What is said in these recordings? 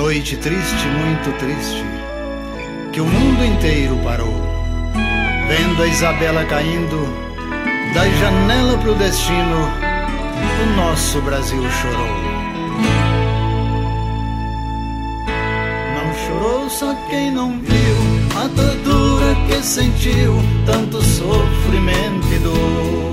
Noite triste, muito triste, que o mundo inteiro parou, vendo a Isabela caindo da janela pro destino, o nosso Brasil chorou. Não chorou só quem não viu a tortura que sentiu, tanto sofrimento e dor.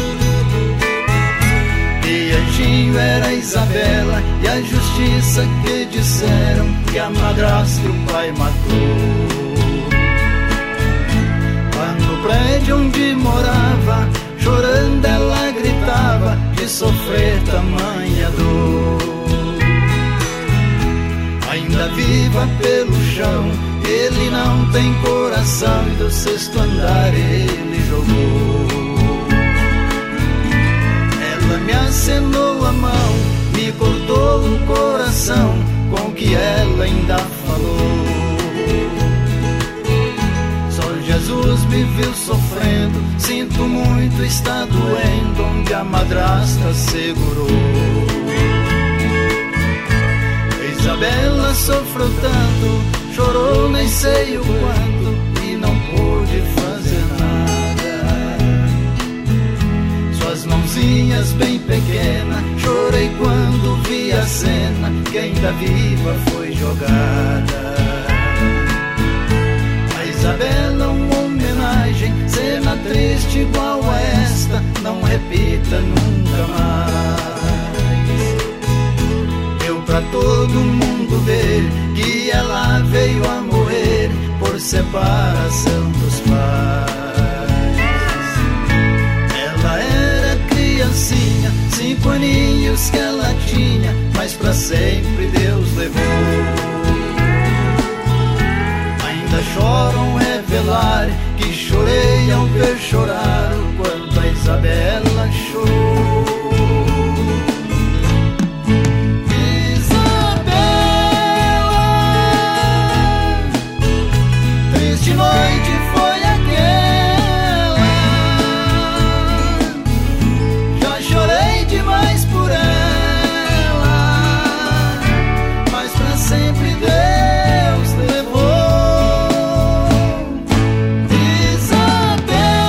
E Anjinho era a Isabela e a justiça que disseram que a madrasta o pai matou. Quando o prédio onde morava, chorando ela gritava de sofrer tamanha dor. Ainda viva pelo chão, ele não tem coração e do sexto andar ele jogou. Ela me acenou a mão, me cortou o coração com o que ela ainda falou. Só Jesus me viu sofrendo, sinto muito, está doendo onde a madrasta segurou. Isabela sofreu tanto, chorou nem sei o quanto e não pôde fazer nada. Suas mãozinhas bem pequenas, chorei quando vi a cena que ainda viva foi jogada. A Isabela uma homenagem, cena triste igual a esta, não repita nunca mais. Pra todo mundo ver que ela veio a morrer por separação dos pais. Ela era criancinha, 5 aninhos que ela tinha, mas pra sempre Deus levou. Ainda choram revelar que chorei ao ver chorar o quanto a Isabela chorou. Que noite foi aquela? Já chorei demais por ela, mas pra sempre Deus levou. Isabela,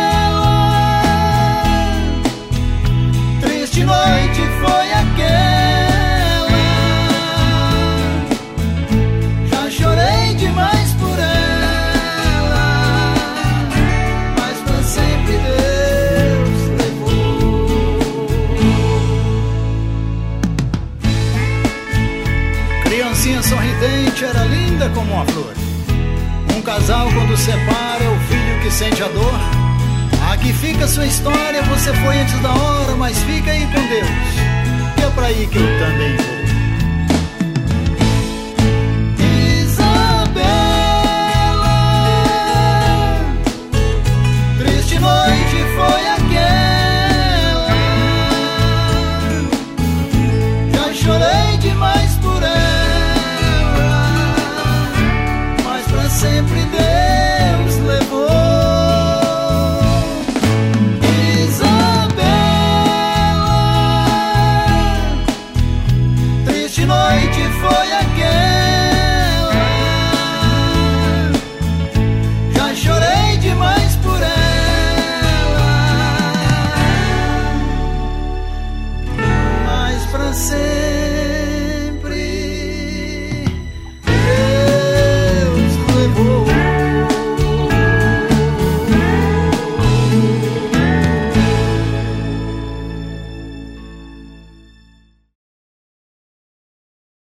triste noite foi aquela. Já chorei demais por ela. Criancinha sorridente, era linda como uma flor. Um casal quando separa é o filho que sente a dor. Aqui fica sua história, você foi antes da hora, mas fica aí com Deus, que é pra aí que eu também vou.